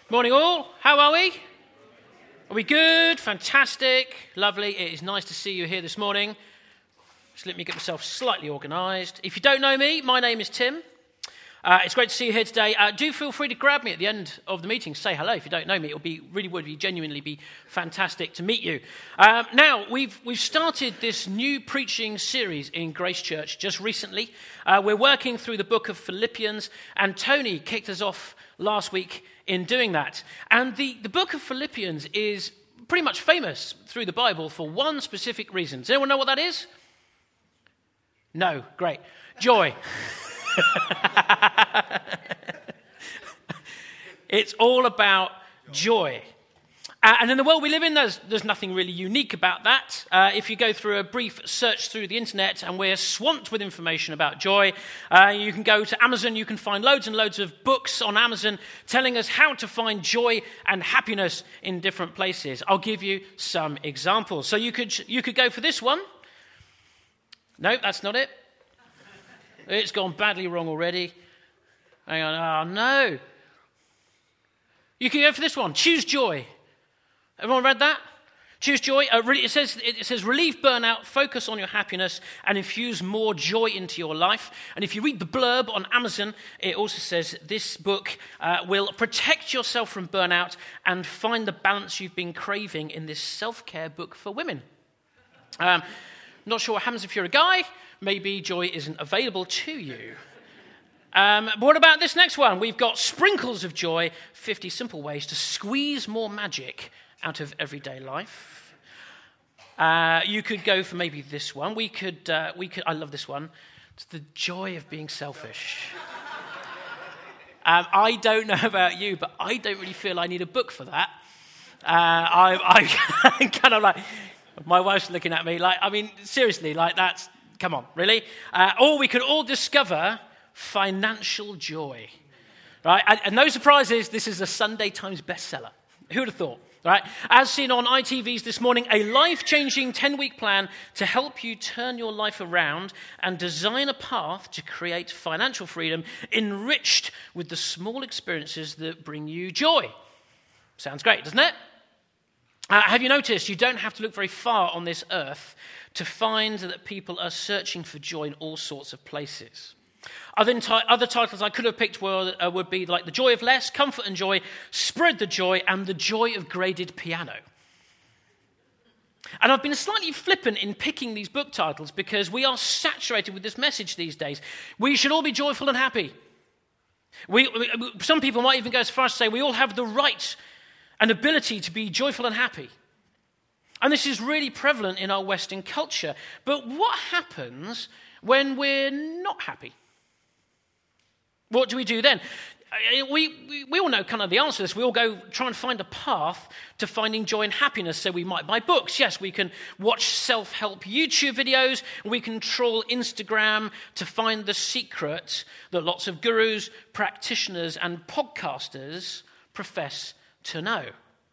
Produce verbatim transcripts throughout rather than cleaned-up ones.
Morning all, how are we? Are we good? Fantastic, lovely. It is nice to see you here this morning. Just let me get myself slightly organised. If you don't know me, my name is Tim. Uh, it's great to see you here today. Uh, do feel free to grab me at the end of the meeting. Say hello if you don't know me. It will be really would be genuinely be fantastic to meet you. Um, now we've we've started this new preaching series in Grace Church just recently. Uh, we're working through the book of Philippians, and Tony kicked us off last week in doing that. And the, the book of Philippians is pretty much famous through the Bible for one specific reason. Does anyone know what that is? No, great. Joy. It's all about joy. Uh, and in the world we live in, there's, there's nothing really unique about that. Uh, if you go through a brief search through the internet, and we're swamped with information about joy, uh, you can go to Amazon, you can find loads and loads of books on Amazon telling us how to find joy and happiness in different places. I'll give you some examples. So you could you could go for this one. No, that's not it. It's gone badly wrong already. Hang on, oh no. You can go for this one. Choose joy. Everyone read that? Choose joy. Uh, it says it says relieve burnout, focus on your happiness, and infuse more joy into your life. And if you read the blurb on Amazon, it also says this book uh, will protect yourself from burnout and find the balance you've been craving in this self-care book for women. Um, not sure what happens if you're a guy. Maybe joy isn't available to you. Um, but what about this next one? We've got Sprinkles of Joy, fifty simple ways to squeeze more magic out of everyday life. Uh, you could go for maybe this one. We could, uh, we could. I love this one. It's the joy of being selfish. um, I don't know about you, but I don't really feel I need a book for that. Uh, I, I kind of like, my wife's looking at me like, I mean, seriously, like that's, come on, really? Uh, or we could all discover financial joy, right? And, and no surprises, this is a Sunday Times bestseller. Who would have thought? Right? As seen on I T V's this morning, a life-changing ten-week plan to help you turn your life around and design a path to create financial freedom enriched with the small experiences that bring you joy. Sounds great, doesn't it? Uh, have you noticed you don't have to look very far on this earth to find that people are searching for joy in all sorts of places? Other, enti- other titles I could have picked were, uh, would be like The Joy of Less, Comfort and Joy, Spread the Joy, and The Joy of Graded Piano. And I've been slightly flippant in picking these book titles because we are saturated with this message these days. We should all be joyful and happy. We, we, some people might even go as far as to say we all have the right and ability to be joyful and happy. And this is really prevalent in our Western culture. But what happens when we're not happy? What do we do then? We, we, we all know kind of the answer to this. We all go try and find a path to finding joy and happiness. So we might buy books. Yes, we can watch self-help YouTube videos. We can troll Instagram to find the secret that lots of gurus, practitioners, and podcasters profess to know.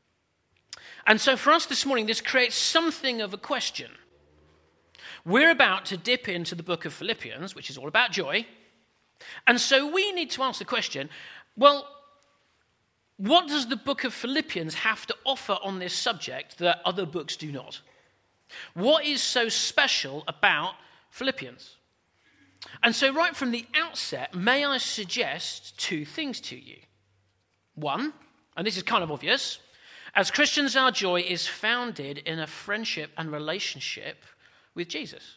And so for us this morning, this creates something of a question. We're about to dip into the book of Philippians, which is all about joy. And so we need to ask the question, well, what does the book of Philippians have to offer on this subject that other books do not? What is so special about Philippians? And so right from the outset, may I suggest two things to you. One, and this is kind of obvious, as Christians, our joy is founded in a friendship and relationship with Jesus.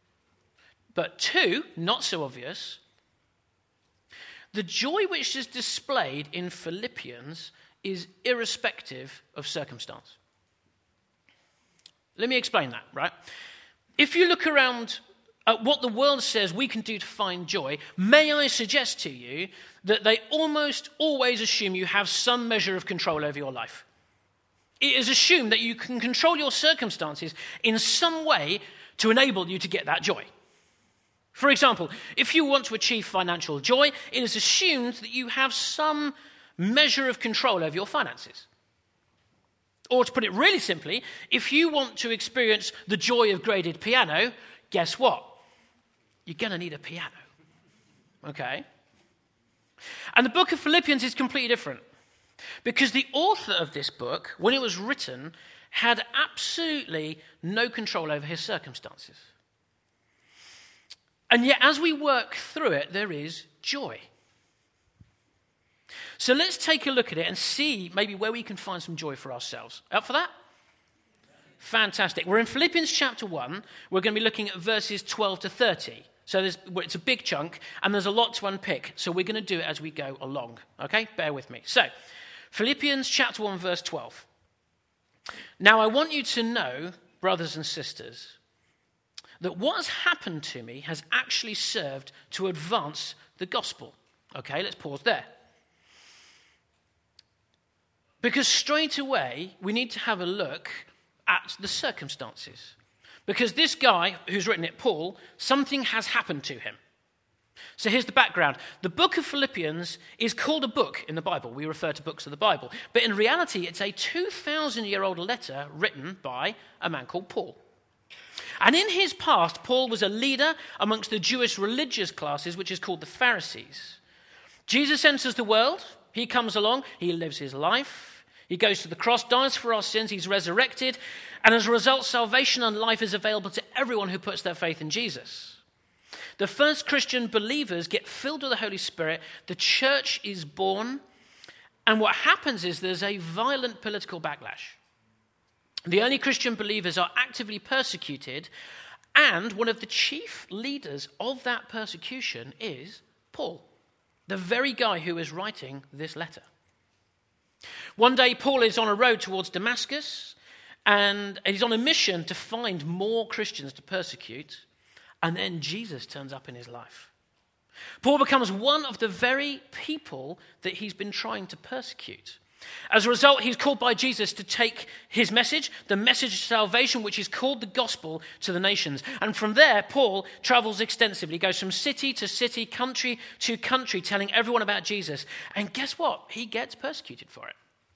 But two, not so obvious, the joy which is displayed in Philippians is irrespective of circumstance. Let me explain that, right? If you look around at what the world says we can do to find joy, may I suggest to you that they almost always assume you have some measure of control over your life. It is assumed that you can control your circumstances in some way to enable you to get that joy. For example, if you want to achieve financial joy, it is assumed that you have some measure of control over your finances. Or to put it really simply, if you want to experience the joy of graded piano, guess what? You're going to need a piano. Okay? And the book of Philippians is completely different. Because the author of this book, when it was written, had absolutely no control over his circumstances. And yet, as we work through it, there is joy. So let's take a look at it and see maybe where we can find some joy for ourselves. Up for that? Fantastic. We're in Philippians chapter one. We're going to be looking at verses twelve to thirty. So there's, it's a big chunk, and there's a lot to unpick. So we're going to do it as we go along. Okay? Bear with me. So, Philippians chapter one, verse twelve. Now I want you to know, brothers and sisters, that what has happened to me has actually served to advance the gospel. Okay, let's pause there. Because straight away, we need to have a look at the circumstances. Because this guy who's written it, Paul, something has happened to him. So here's the background. The book of Philippians is called a book in the Bible. We refer to books of the Bible. But in reality, it's a two thousand year old letter written by a man called Paul. And in his past, Paul was a leader amongst the Jewish religious classes, which is called the Pharisees. Jesus enters the world. He comes along. He lives his life. He goes to the cross, dies for our sins. He's resurrected. And as a result, salvation and life is available to everyone who puts their faith in Jesus. The first Christian believers get filled with the Holy Spirit. The church is born. And what happens is there's a violent political backlash. The early Christian believers are actively persecuted. And one of the chief leaders of that persecution is Paul, the very guy who is writing this letter. One day, Paul is on a road towards Damascus, and he's on a mission to find more Christians to persecute, and then Jesus turns up in his life. Paul becomes one of the very people that he's been trying to persecute. As a result, he's called by Jesus to take his message, the message of salvation, which is called the gospel, to the nations. And from there, Paul travels extensively. He goes from city to city, country to country, telling everyone about Jesus. And guess what? He gets persecuted for it.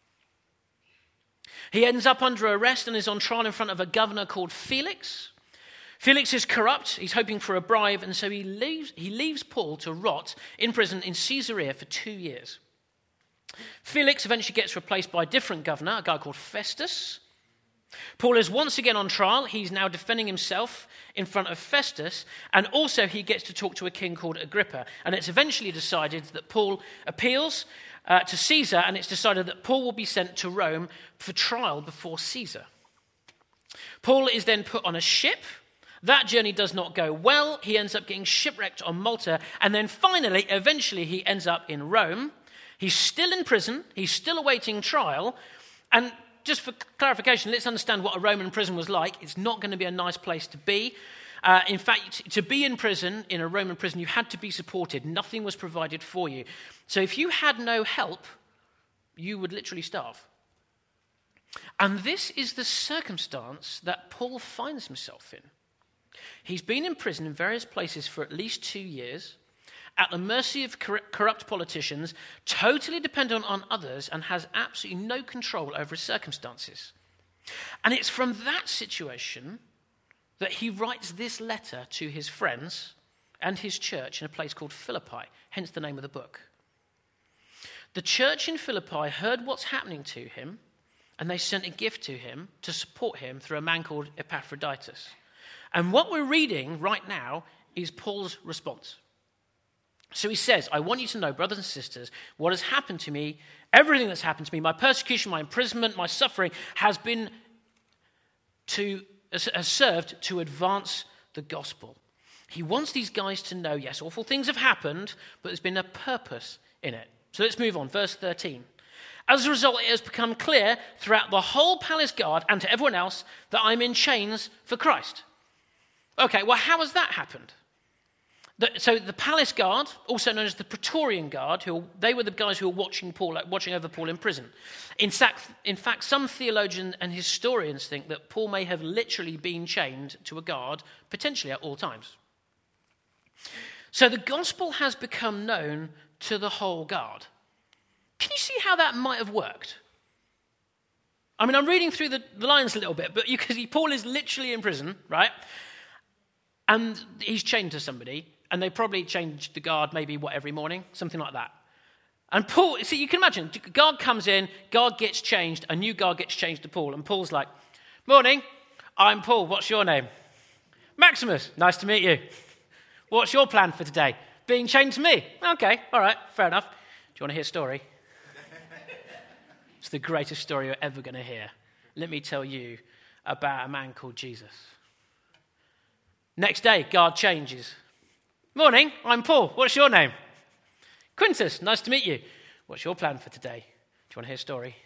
He ends up under arrest and is on trial in front of a governor called Felix. Felix is corrupt. He's hoping for a bribe. And so he leaves, he leaves Paul to rot in prison in Caesarea for two years. Felix eventually gets replaced by a different governor, a guy called Festus. Paul is once again on trial. He's now defending himself in front of Festus, and also he gets to talk to a king called Agrippa. And it's eventually decided that Paul appeals uh, to Caesar, and it's decided that Paul will be sent to Rome for trial before Caesar. Paul is then put on a ship. That journey does not go well. He ends up getting shipwrecked on Malta, and then finally, eventually, he ends up in Rome. He's still in prison. He's still awaiting trial. And just for clarification, let's understand what a Roman prison was like. It's not going to be a nice place to be. Uh, in fact, to be in prison, in a Roman prison, you had to be supported. Nothing was provided for you. So if you had no help, you would literally starve. And this is the circumstance that Paul finds himself in. He's been in prison in various places for at least two years, at the mercy of corrupt politicians, totally dependent on others, and has absolutely no control over his circumstances. And it's from that situation that he writes this letter to his friends and his church in a place called Philippi, hence the name of the book. The church in Philippi heard what's happening to him, and they sent a gift to him to support him through a man called Epaphroditus. And what we're reading right now is Paul's response. So he says, I want you to know, brothers and sisters, what has happened to me, everything that's happened to me, my persecution, my imprisonment, my suffering, has been to, has served to advance the gospel. He wants these guys to know, yes, awful things have happened, but there's been a purpose in it. So let's move on, verse thirteen. As a result, it has become clear throughout the whole palace guard and to everyone else that I'm in chains for Christ. Okay, well, how has that happened? The, so the palace guard, also known as the Praetorian Guard, who they were the guys who were watching Paul, watching over Paul in prison. In fact, in fact, some theologians and historians think that Paul may have literally been chained to a guard, potentially at all times. So the gospel has become known to the whole guard. Can you see how that might have worked? I mean, I'm reading through the, the lines a little bit, but you can see Paul is literally in prison, right? And he's chained to somebody. And they probably changed the guard maybe, what, every morning? Something like that. And Paul, see, you can imagine, God comes in, God gets changed, a new God gets changed to Paul. And Paul's like, morning, I'm Paul, what's your name? Maximus, nice to meet you. What's your plan for today? Being changed to me. Okay, all right, fair enough. Do you want to hear a story? It's the greatest story you're ever going to hear. Let me tell you about a man called Jesus. Next day, God changes. Morning, I'm Paul. What's your name? Quintus, nice to meet you. What's your plan for today? Do you want to hear a story?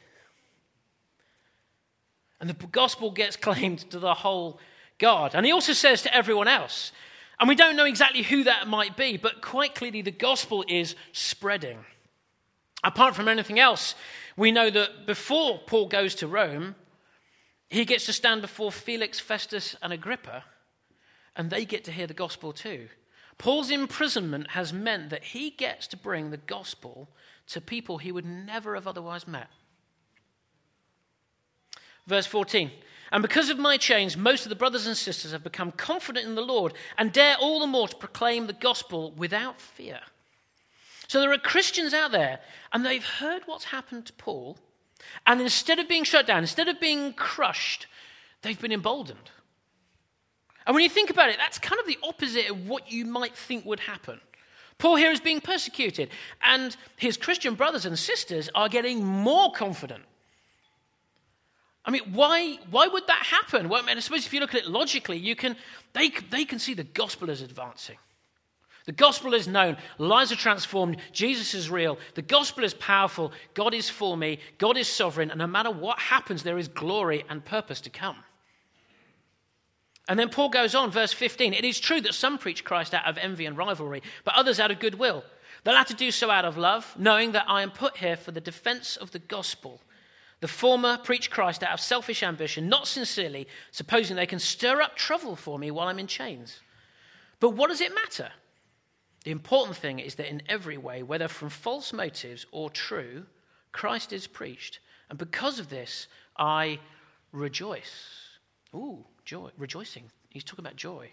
And the gospel gets claimed to the whole God. And he also says to everyone else. And we don't know exactly who that might be, but quite clearly the gospel is spreading. Apart from anything else, we know that before Paul goes to Rome, he gets to stand before Felix, Festus, and Agrippa, and they get to hear the gospel too. Paul's imprisonment has meant that he gets to bring the gospel to people he would never have otherwise met. Verse fourteen, and because of my chains, most of the brothers and sisters have become confident in the Lord and dare all the more to proclaim the gospel without fear. So there are Christians out there, and they've heard what's happened to Paul, and instead of being shut down, instead of being crushed, they've been emboldened. And when you think about it, that's kind of the opposite of what you might think would happen. Paul here is being persecuted, and his Christian brothers and sisters are getting more confident. I mean, why, why would that happen? Well, I mean, I suppose if you look at it logically, you can they, they can see the gospel is advancing. The gospel is known. Lives are transformed. Jesus is real. The gospel is powerful. God is for me. God is sovereign. And no matter what happens, there is glory and purpose to come. And then Paul goes on, verse fifteen. It is true that some preach Christ out of envy and rivalry, but others out of goodwill. The latter do so out of love, knowing that I am put here for the defense of the gospel. The former preach Christ out of selfish ambition, not sincerely, supposing they can stir up trouble for me while I'm in chains. But what does it matter? The important thing is that in every way, whether from false motives or true, Christ is preached. And because of this, I rejoice. Ooh, joy, rejoicing. He's talking about joy.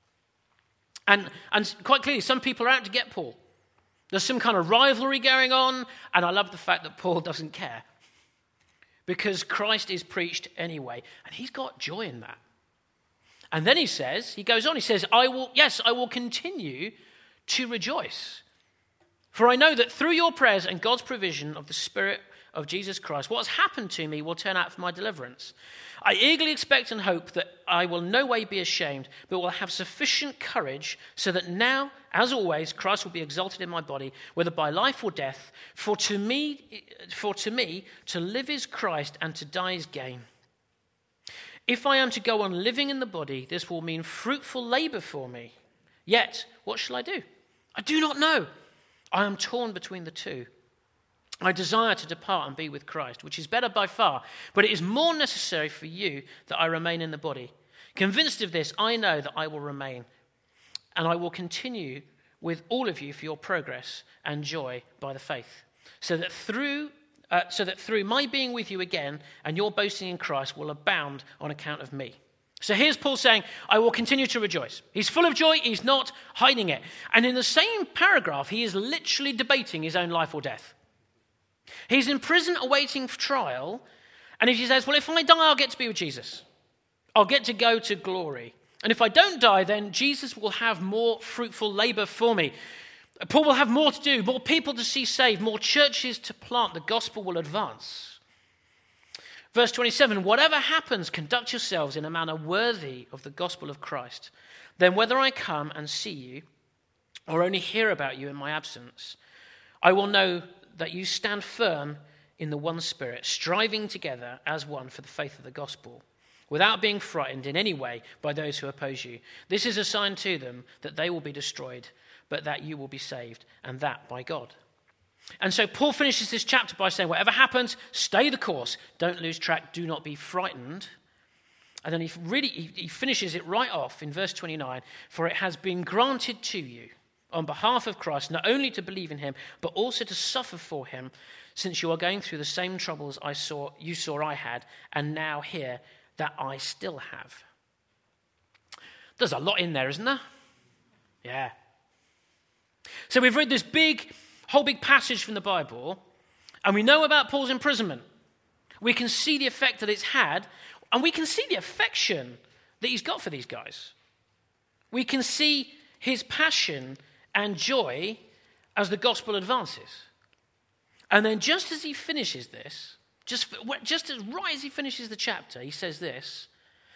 And, and quite clearly, some people are out to get Paul. There's some kind of rivalry going on, and I love the fact that Paul doesn't care. Because Christ is preached anyway, and he's got joy in that. And then he says, he goes on, he says, I will, yes, I will continue to rejoice. For I know that through your prayers and God's provision of the Spirit of Jesus Christ, what has happened to me will turn out for my deliverance. I eagerly expect and hope that I will no way be ashamed, but will have sufficient courage so that now, as always, Christ will be exalted in my body, whether by life or death. For to me, for to me, to live is Christ and to die is gain. If I am to go on living in the body, this will mean fruitful labor for me. Yet, what shall I do? I do not know. I am torn between the two. I desire to depart and be with Christ, which is better by far, but it is more necessary for you that I remain in the body. Convinced of this, I know that I will remain, and I will continue with all of you for your progress and joy by the faith, so that through uh, so that through my being with you again and your boasting in Christ will abound on account of me. So here's Paul saying, I will continue to rejoice. He's full of joy, he's not hiding it. And in the same paragraph, he is literally debating his own life or death. He's in prison awaiting trial, and he says, well, if I die, I'll get to be with Jesus. I'll get to go to glory. And if I don't die, then Jesus will have more fruitful labor for me. Paul will have more to do, more people to see saved, more churches to plant. The gospel will advance. Verse twenty-seven, whatever happens, conduct yourselves in a manner worthy of the gospel of Christ. Then whether I come and see you or only hear about you in my absence, I will know that you stand firm in the one Spirit, striving together as one for the faith of the gospel, without being frightened in any way by those who oppose you. This is a sign to them that they will be destroyed, but that you will be saved, and that by God. And so Paul finishes this chapter by saying, whatever happens, stay the course. Don't lose track. Do not be frightened. And then he really he, he finishes it right off in verse twenty-nine. For it has been granted to you on behalf of Christ, not only to believe in him, but also to suffer for him, since you are going through the same troubles I saw you saw I had, and now hear that I still have. There's a lot in there, isn't there? Yeah. So we've read this big, whole big passage from the Bible, and we know about Paul's imprisonment. We can see the effect that it's had, and we can see the affection that he's got for these guys. We can see his passion and joy as the gospel advances. And then just as he finishes this, just, just as right as he finishes the chapter, he says this,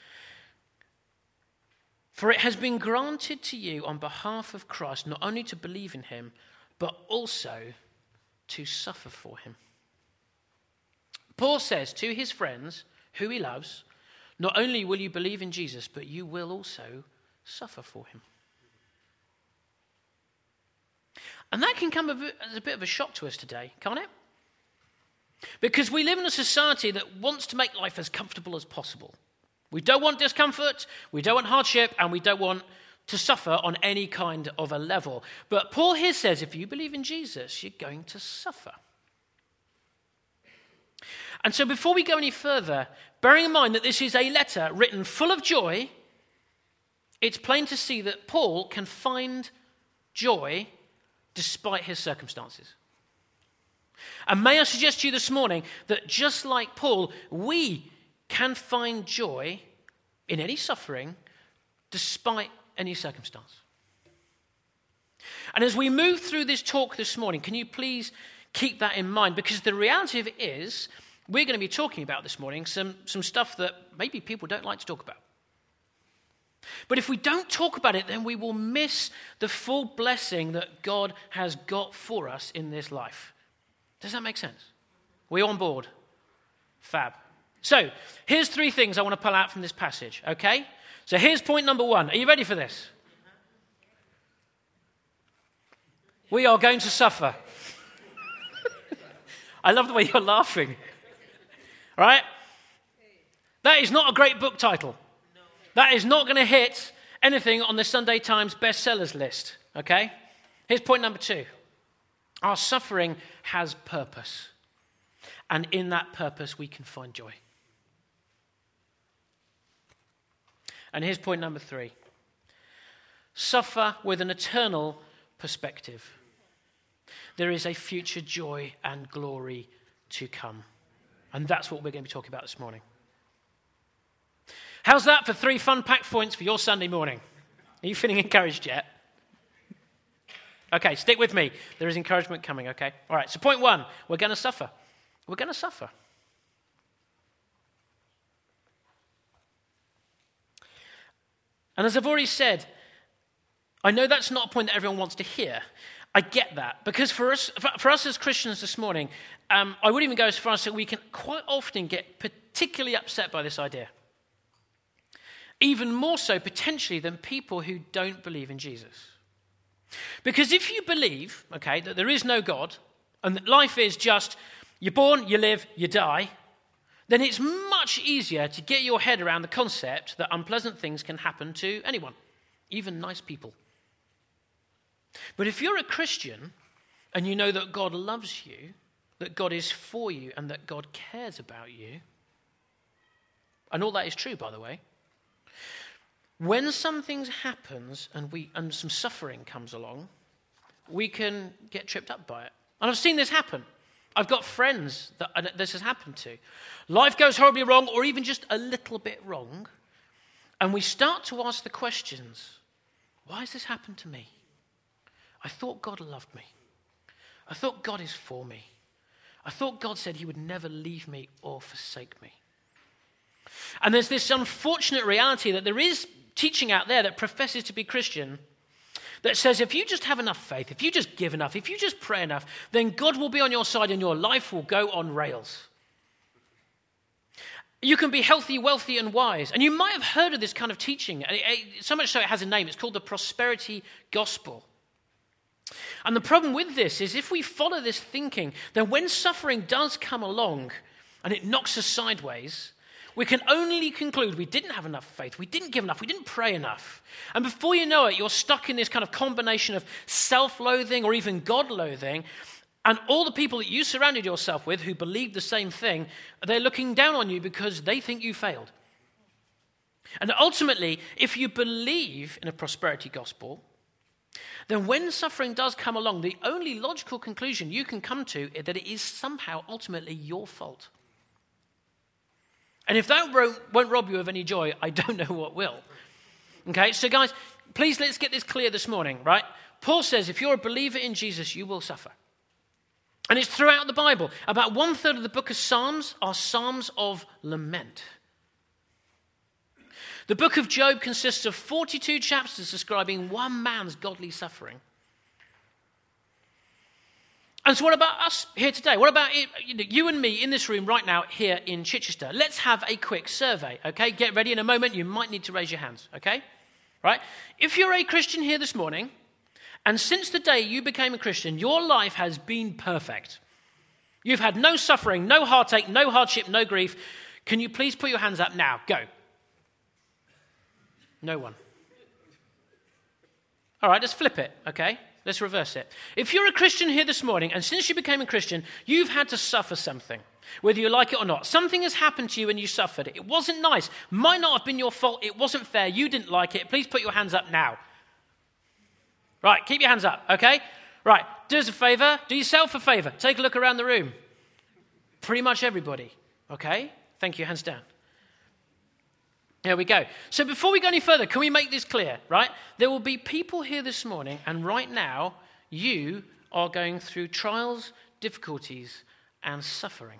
"For it has been granted to you on behalf of Christ not only to believe in him, but also to suffer for him." Paul says to his friends, who he loves, not only will you believe in Jesus, but you will also suffer for him. And that can come as a bit of a shock to us today, can't it? Because we live in a society that wants to make life as comfortable as possible. We don't want discomfort, we don't want hardship, and we don't want to suffer on any kind of a level. But Paul here says, if you believe in Jesus, you're going to suffer. And so before we go any further, bearing in mind that this is a letter written full of joy, it's plain to see that Paul can find joy despite his circumstances. And may I suggest to you this morning that just like Paul, we can find joy in any suffering despite any circumstance. And as we move through this talk this morning, can you please keep that in mind? Because the reality of it is, we're going to be talking about this morning some, some stuff that maybe people don't like to talk about. But if we don't talk about it, then we will miss the full blessing that God has got for us in this life. Does that make sense? We on board? Fab. So, here's three things I want to pull out from this passage, okay? So here's point number one. Are you ready for this? We are going to suffer. I love the way you're laughing. All right? That is not a great book title. That is not going to hit anything on the Sunday Times bestsellers list, okay? Here's point number two. Our suffering has purpose. And in that purpose, we can find joy. And here's point number three. Suffer with an eternal perspective. There is a future joy and glory to come. And that's what we're going to be talking about this morning. How's that for three fun-packed points for your Sunday morning? Are you feeling encouraged yet? Okay, stick with me. There is encouragement coming, okay? All right, so point one, we're going to suffer. We're going to suffer. And as I've already said, I know that's not a point that everyone wants to hear. I get that. Because for us, for us as Christians this morning, um, I would even go as far as to say we can quite often get particularly upset by this idea. Even more so, potentially, than people who don't believe in Jesus. Because if you believe, okay, that there is no God, and that life is just, you're born, you live, you die, then it's much easier to get your head around the concept that unpleasant things can happen to anyone, even nice people. But if you're a Christian, and you know that God loves you, that God is for you, and that God cares about you, and all that is true, by the way, when something happens and we and some suffering comes along, we can get tripped up by it. And I've seen this happen. I've got friends that this has happened to. Life goes horribly wrong, or even just a little bit wrong, and we start to ask the questions, why has this happened to me? I thought God loved me. I thought God is for me. I thought God said he would never leave me or forsake me. And there's this unfortunate reality that there is teaching out there that professes to be Christian that says if you just have enough faith, if you just give enough, if you just pray enough, then God will be on your side and your life will go on rails. You can be healthy, wealthy, and wise. And you might have heard of this kind of teaching, so much so it has a name. It's called the prosperity gospel. And the problem with this is if we follow this thinking, then when suffering does come along and it knocks us sideways, we can only conclude we didn't have enough faith, we didn't give enough, we didn't pray enough. And before you know it, you're stuck in this kind of combination of self-loathing or even God-loathing, and all the people that you surrounded yourself with who believed the same thing, they're looking down on you because they think you failed. And ultimately, if you believe in a prosperity gospel, then when suffering does come along, the only logical conclusion you can come to is that it is somehow ultimately your fault. And if that won't rob you of any joy, I don't know what will. Okay, so guys, please let's get this clear this morning, right? Paul says if you're a believer in Jesus, you will suffer. And it's throughout the Bible. About one third of the book of Psalms are Psalms of lament. The book of Job consists of forty-two chapters describing one man's godly suffering. And so what about us here today? What about you and me in this room right now here in Chichester? Let's have a quick survey, okay? Get ready in a moment. You might need to raise your hands, okay? Right? If you're a Christian here this morning, and since the day you became a Christian, your life has been perfect. You've had no suffering, no heartache, no hardship, no grief. Can you please put your hands up now? Go. No one. All right, let's flip it, okay? Let's reverse it. If you're a Christian here this morning, and since you became a Christian, you've had to suffer something, whether you like it or not. Something has happened to you and you suffered it. It wasn't nice. Might not have been your fault. It wasn't fair. You didn't like it. Please put your hands up now. Right, keep your hands up, okay? Right, do us a favor. Do yourself a favor. Take a look around the room. Pretty much everybody, okay? Thank you, hands down. There we go. So before we go any further, can we make this clear, right? There will be people here this morning, and right now, you are going through trials, difficulties, and suffering.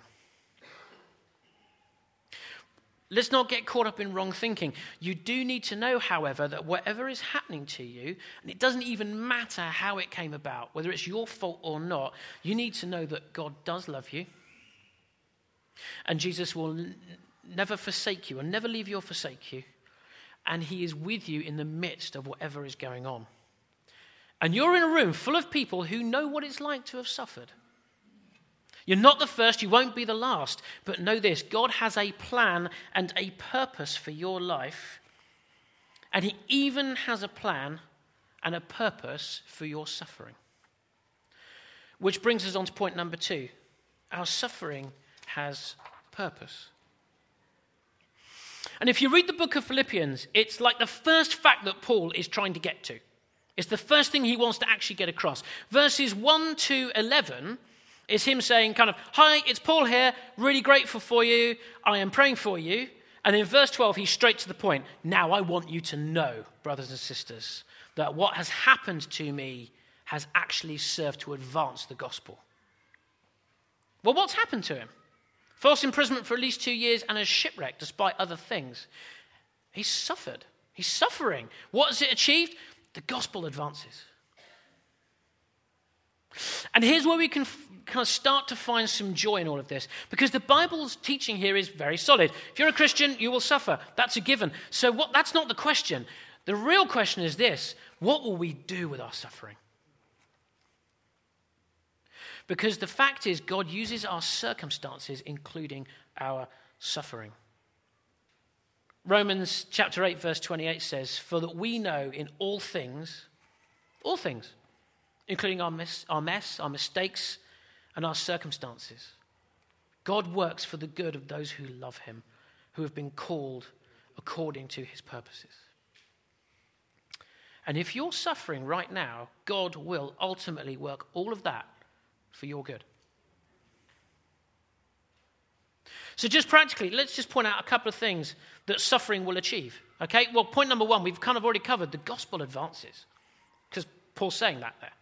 Let's not get caught up in wrong thinking. You do need to know, however, that whatever is happening to you, and it doesn't even matter how it came about, whether it's your fault or not, you need to know that God does love you. And Jesus will n- never forsake you, and never leave you or forsake you. And he is with you in the midst of whatever is going on. And you're in a room full of people who know what it's like to have suffered. You're not the first, you won't be the last. But know this, God has a plan and a purpose for your life. And he even has a plan and a purpose for your suffering. Which brings us on to point number two. Our suffering has purpose. And if you read the book of Philippians, it's like the first fact that Paul is trying to get to. It's the first thing he wants to actually get across. Verses one to eleven is him saying kind of, hi, it's Paul here, really grateful for you, I am praying for you. And in verse twelve, he's straight to the point. Now I want you to know, brothers and sisters, that what has happened to me has actually served to advance the gospel. Well, what's happened to him? False imprisonment for at least two years and a shipwreck despite other things. He's suffered. He's suffering. What has it achieved? The gospel advances. And here's where we can f- kind of start to find some joy in all of this, because the Bible's teaching here is very solid. If you're a Christian, you will suffer. That's a given. So what? That's not the question. The real question is this: what will we do with our suffering? Because the fact is, God uses our circumstances, including our suffering. Romans chapter eight, verse twenty-eight says, "For that we know in all things, all things, including our mess, our mess, our mistakes, and our circumstances, God works for the good of those who love him, who have been called according to his purposes." And if you're suffering right now, God will ultimately work all of that for your good. So just practically, let's just point out a couple of things that suffering will achieve. Okay, well, point number one, we've kind of already covered. The gospel advances, because Paul's saying that there.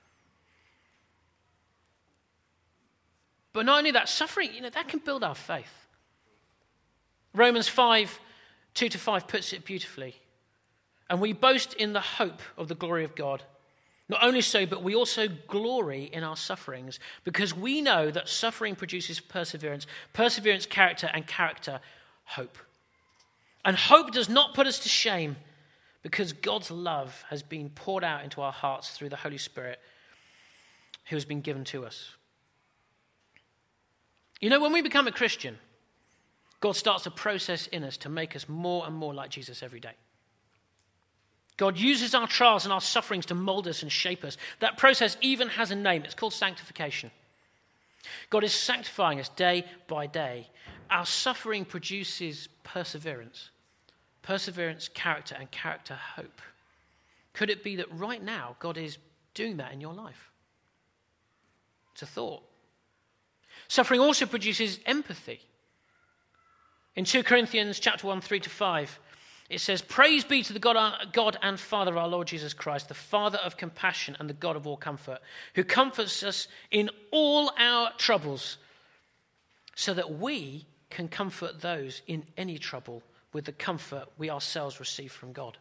But not only that, suffering, you know, that can build our faith. Romans five, two to five puts it beautifully. And we boast in the hope of the glory of God. Not only so, but we also glory in our sufferings, because we know that suffering produces perseverance, perseverance, character, and character, hope. And hope does not put us to shame, because God's love has been poured out into our hearts through the Holy Spirit who has been given to us. You know, when we become a Christian, God starts a process in us to make us more and more like Jesus every day. God uses our trials and our sufferings to mold us and shape us. That process even has a name. It's called sanctification. God is sanctifying us day by day. Our suffering produces perseverance. Perseverance, character, and character, hope. Could it be that right now God is doing that in your life? It's a thought. Suffering also produces empathy. In Second Corinthians chapter one, three to five, it says, "Praise be to the God, God and Father of our Lord Jesus Christ, the Father of compassion and the God of all comfort, who comforts us in all our troubles, so that we can comfort those in any trouble with the comfort we ourselves receive from God.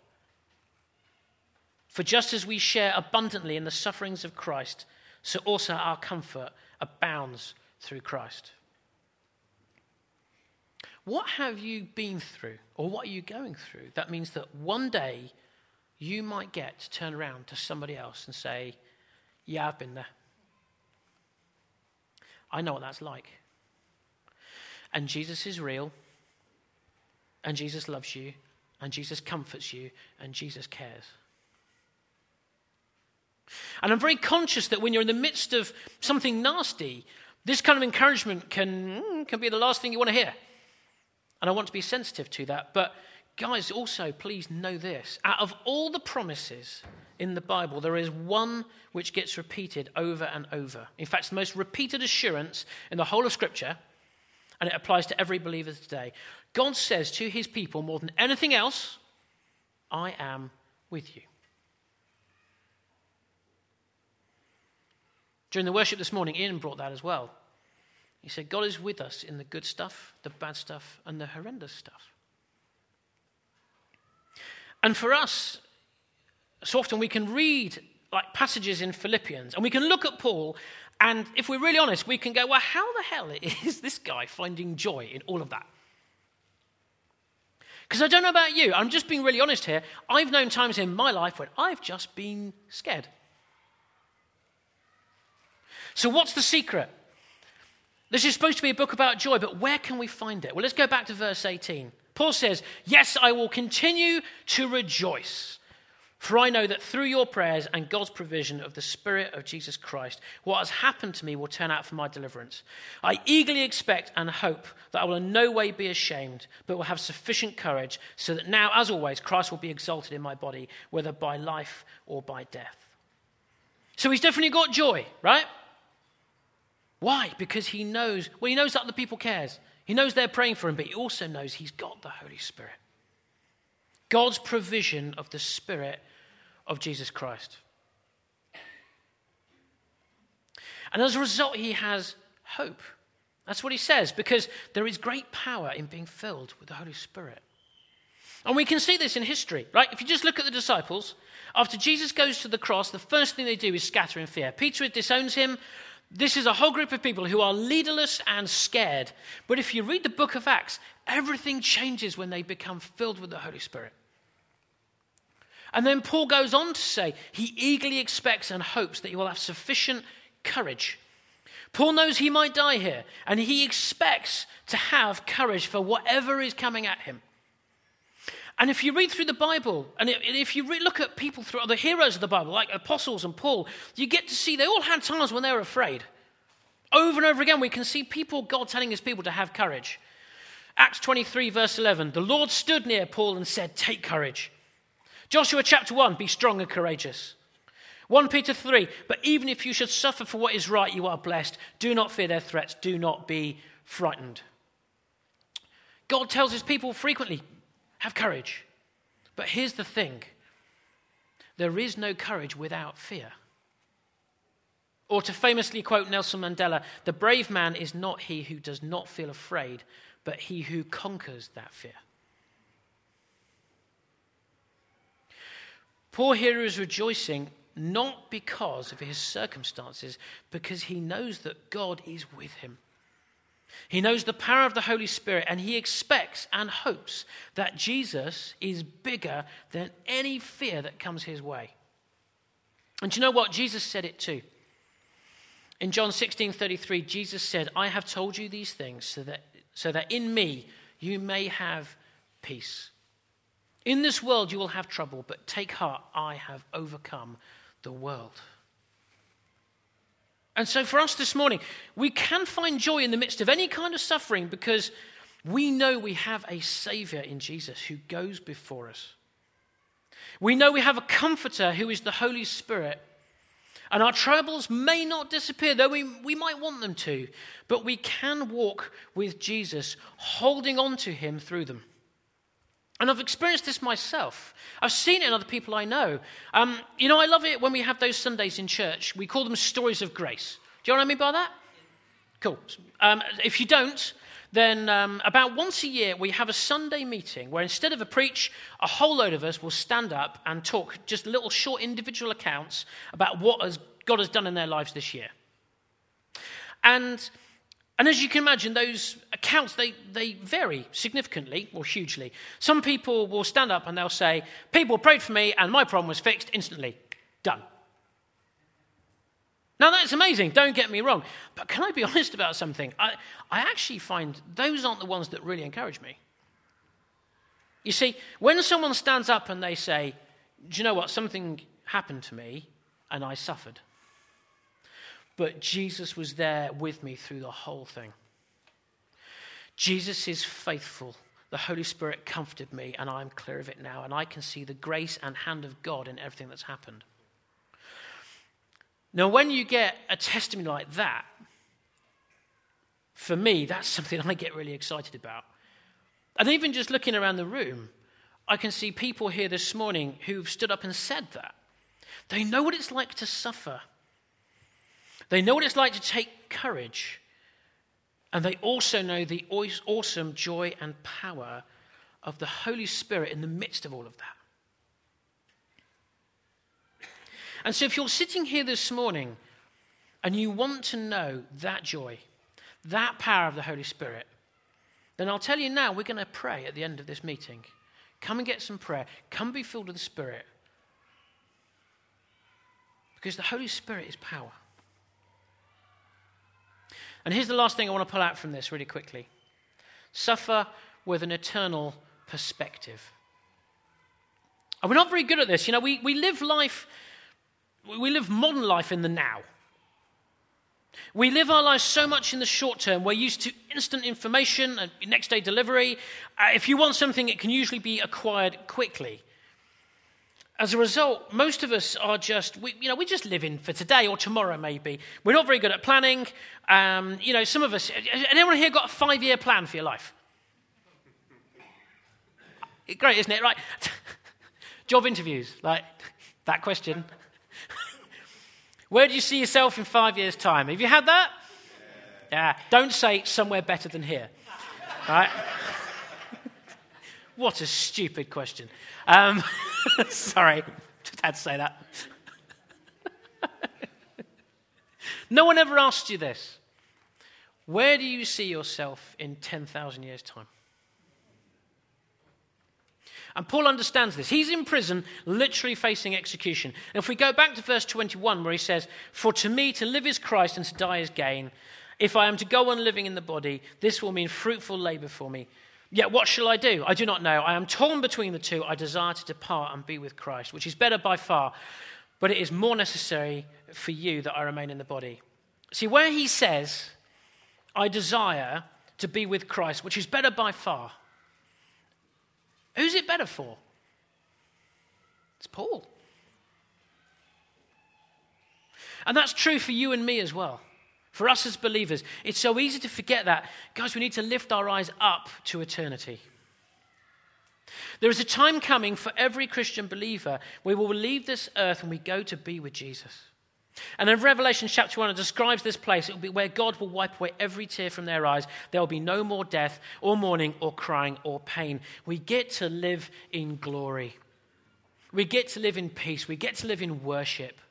For just as we share abundantly in the sufferings of Christ, so also our comfort abounds through Christ." What have you been through, or what are you going through? That means that one day you might get to turn around to somebody else and say, "Yeah, I've been there. I know what that's like. And Jesus is real, and Jesus loves you, and Jesus comforts you, and Jesus cares." And I'm very conscious that when you're in the midst of something nasty, this kind of encouragement can, can be the last thing you want to hear. And I want to be sensitive to that. But guys, also, please know this. Out of all the promises in the Bible, there is one which gets repeated over and over. In fact, it's the most repeated assurance in the whole of Scripture, and it applies to every believer today. God says to his people more than anything else, "I am with you." During the worship this morning, Ian brought that as well. He said, God is with us in the good stuff, the bad stuff, and the horrendous stuff. And for us, so often we can read like passages in Philippians, and we can look at Paul, and if we're really honest, we can go, well, how the hell is this guy finding joy in all of that? Because I don't know about you, I'm just being really honest here, I've known times in my life when I've just been scared. So what's the secret? This is supposed to be a book about joy, but where can we find it? Well, let's go back to verse eighteen. Paul says, "Yes, I will continue to rejoice, for I know that through your prayers and God's provision of the Spirit of Jesus Christ, what has happened to me will turn out for my deliverance. I eagerly expect and hope that I will in no way be ashamed, but will have sufficient courage, so that now, as always, Christ will be exalted in my body, whether by life or by death." So he's definitely got joy, right? Why? Because he knows, well, he knows that other people cares. He knows they're praying for him, but he also knows he's got the Holy Spirit. God's provision of the Spirit of Jesus Christ. And as a result, he has hope. That's what he says, because there is great power in being filled with the Holy Spirit. And we can see this in history, right? If you just look at the disciples, after Jesus goes to the cross, the first thing they do is scatter in fear. Peter disowns him. This is a whole group of people who are leaderless and scared. But if you read the book of Acts, everything changes when they become filled with the Holy Spirit. And then Paul goes on to say he eagerly expects and hopes that he will have sufficient courage. Paul knows he might die here, and he expects to have courage for whatever is coming at him. And if you read through the Bible, and if you look at people through the heroes of the Bible, like apostles and Paul, you get to see they all had times when they were afraid. Over and over again, we can see people, God telling his people to have courage. Acts twenty-three, verse eleven, "The Lord stood near Paul and said, 'Take courage.' Joshua chapter one, 'Be strong and courageous.' First Peter three, 'But even if you should suffer for what is right, you are blessed. Do not fear their threats. Do not be frightened.'" God tells his people frequently, have courage. But here's the thing. There is no courage without fear. Or to famously quote Nelson Mandela, "The brave man is not he who does not feel afraid, but he who conquers that fear." Paul here is rejoicing not because of his circumstances, because he knows that God is with him. He knows the power of the Holy Spirit, and he expects and hopes that Jesus is bigger than any fear that comes his way. And do you know what? Jesus said it too. In John sixteen thirty-three, Jesus said, "I have told you these things so that, so that in me you may have peace. In this world you will have trouble, but take heart, I have overcome the world." And so for us this morning, we can find joy in the midst of any kind of suffering because we know we have a Savior in Jesus who goes before us. We know we have a comforter who is the Holy Spirit. And our troubles may not disappear, though we, we might want them to. But we can walk with Jesus, holding on to him through them. And I've experienced this myself. I've seen it in other people I know. Um, you know, I love it when we have those Sundays in church. We call them stories of grace. Do you know what I mean by that? Cool. Um, if you don't, then um, about once a year we have a Sunday meeting where instead of a preach, a whole load of us will stand up and talk just little short individual accounts about what has, God has done in their lives this year. And... And as you can imagine, those accounts, they, they vary significantly or hugely. Some people will stand up and they'll say, people prayed for me and my problem was fixed instantly. Done. Now that's amazing, don't get me wrong. But can I be honest about something? I, I actually find those aren't the ones that really encourage me. You see, when someone stands up and they say, do you know what, something happened to me and I suffered. But Jesus was there with me through the whole thing. Jesus is faithful. The Holy Spirit comforted me, and I'm clear of it now, and I can see the grace and hand of God in everything that's happened. Now, when you get a testimony like that, for me, that's something I get really excited about. And even just looking around the room, I can see people here this morning who've stood up and said that. They know what it's like to suffer. They know what it's like to take courage, and they also know the awesome joy and power of the Holy Spirit in the midst of all of that. And so if you're sitting here this morning and you want to know that joy, that power of the Holy Spirit, then I'll tell you now, we're going to pray at the end of this meeting. Come and get some prayer. Come be filled with the Spirit. Because the Holy Spirit is power. And here's the last thing I want to pull out from this really quickly. Suffer with an eternal perspective. And we're not very good at this. You know, we, we live life, we live modern life in the now. We live our lives so much in the short term. We're used to instant information and next day delivery. Uh, if you want something, it can usually be acquired quickly. As a result, most of us are just, we, you know, we just live in for today or tomorrow maybe. We're not very good at planning. Um, you know, some of us, anyone here got a five-year plan for your life? Great, isn't it? Right. Job interviews, like that question. Where do you see yourself in five years' time? Have you had that? Yeah. Don't say somewhere better than here. Right? What a stupid question. Um, sorry, just had to say that. No one ever asked you this. Where do you see yourself in ten thousand years' time? And Paul understands this. He's in prison, literally facing execution. And if we go back to verse twenty-one, where he says, "For to me to live is Christ and to die is gain. If I am to go on living in the body, this will mean fruitful labor for me. Yet what shall I do? I do not know. I am torn between the two. I desire to depart and be with Christ, which is better by far. But it is more necessary for you that I remain in the body." See, where he says, "I desire to be with Christ, which is better by far," who's it better for? It's Paul. And that's true for you and me as well. For us as believers, it's so easy to forget that. Guys, we need to lift our eyes up to eternity. There is a time coming for every Christian believer where we will leave this earth and we go to be with Jesus. And in Revelation chapter one, it describes this place. It will be where God will wipe away every tear from their eyes. There will be no more death or mourning or crying or pain. We get to live in glory. We get to live in peace. We get to live in worship.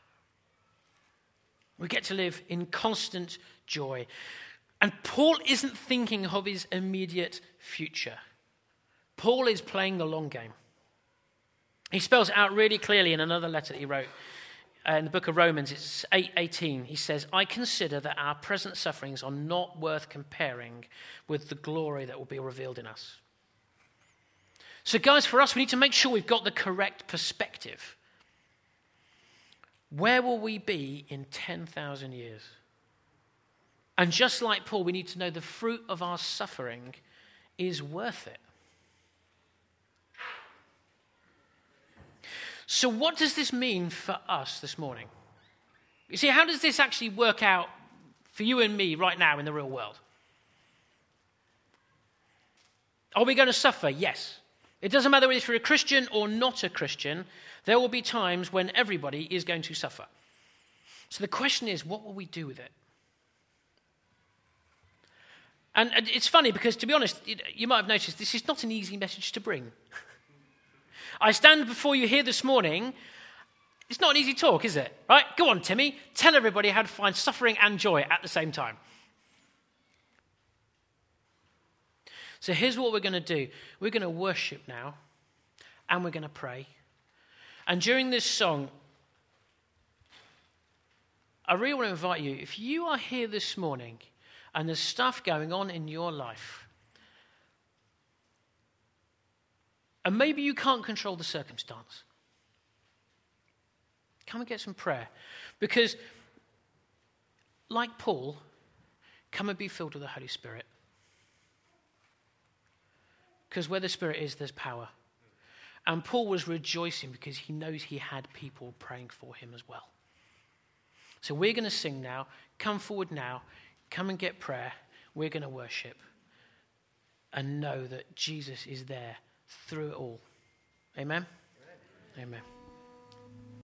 We get to live in constant joy. And Paul isn't thinking of his immediate future. Paul is playing the long game. He spells it out really clearly in another letter that he wrote. Uh, in the book of Romans, it's eight eighteen. He says, "I consider that our present sufferings are not worth comparing with the glory that will be revealed in us." So guys, for us, we need to make sure we've got the correct perspective. Where will we be in ten thousand years? And just like Paul, we need to know the fruit of our suffering is worth it. So what does this mean for us this morning? You see, how does this actually work out for you and me right now in the real world? Are we going to suffer? Yes. It doesn't matter if you're a Christian or not a Christian, there will be times when everybody is going to suffer. So the question is, what will we do with it? And it's funny because, to be honest, you might have noticed this is not an easy message to bring. I stand before you here this morning. It's not an easy talk, is it? Right? Go on, Timmy. Tell everybody how to find suffering and joy at the same time. So here's what we're going to do. We're going to worship now, and we're going to pray. And during this song, I really want to invite you, if you are here this morning and there's stuff going on in your life, and maybe you can't control the circumstance, come and get some prayer. Because, like Paul, come and be filled with the Holy Spirit. Because where the Spirit is, there's power. And Paul was rejoicing because he knows he had people praying for him as well. So we're going to sing now. Come forward now. Come and get prayer. We're going to worship. And know that Jesus is there through it all. Amen? Amen. Amen.